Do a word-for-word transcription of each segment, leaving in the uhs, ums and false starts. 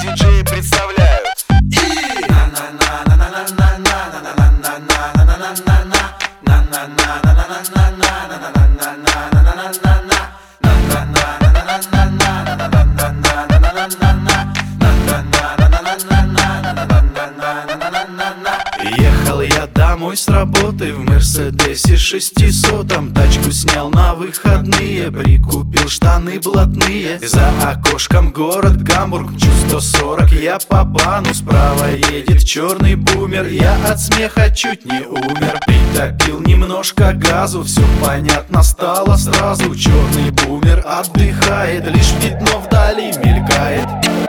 диджеи представляют. Ехал я домой с работы в Мерседесе шестисотом. Тачку снял на выходные, прикупил штаны блатные. За окошком город Гамбург, чуть сто сорок я по бану. Справа едет черный бумер, я от смеха чуть не умер. Притопил немножко газу, все понятно стало сразу. Черный бумер отдыхает, лишь пятно вдали мелькает.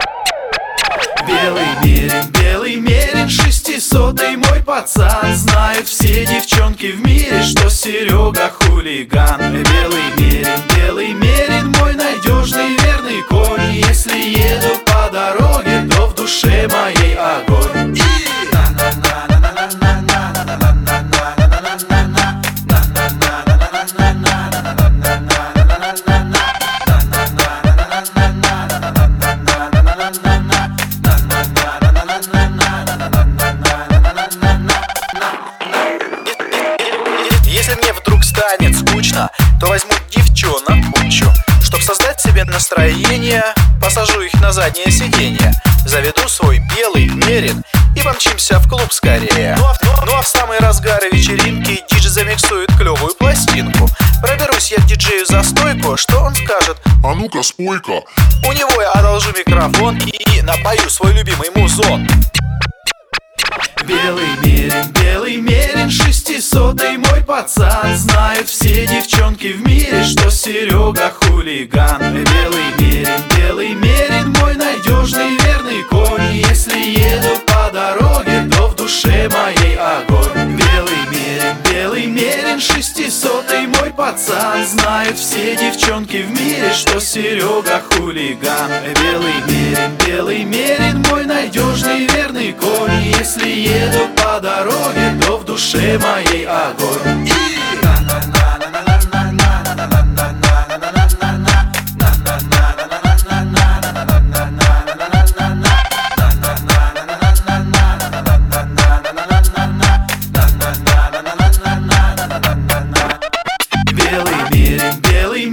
Белый мерин, белый мерин, шестисотый мой пацан. Знают все девчонки в мире, что Серега хулиган. Белый мерин, белый мерин, мой надежный верный конь. Если еду по дороге, то в душе моей огонь. Если мне вдруг станет скучно, то возьму девчонок кучу. Чтоб создать себе настроение, посажу их на заднее сиденье. Заведу свой белый мерин и помчимся в клуб скорее. Ну а, в, ну а в самый разгар вечеринки диджей замиксует клевую пластинку. Проберусь я к диджею за стойку, что он скажет: а ну-ка спой-ка. У него я одолжу микрофон и напою свой любимый музон. Белый мерин, белый мерин, шестисотый мой пацан. Знают все девчонки в мире, что Серега хулиган. Белый мерин, белый мерин, мой надежный верный конь. Если еду по дороге, то в душе моей огонь. Белый мерин, белый мерин, шестисотый мой пацан. Знают все девчонки в мире, что Серега хулиган. Белый мерин, белый мерин, мой надежный верный конь. Если еду по дороге, то в душе моей огонь.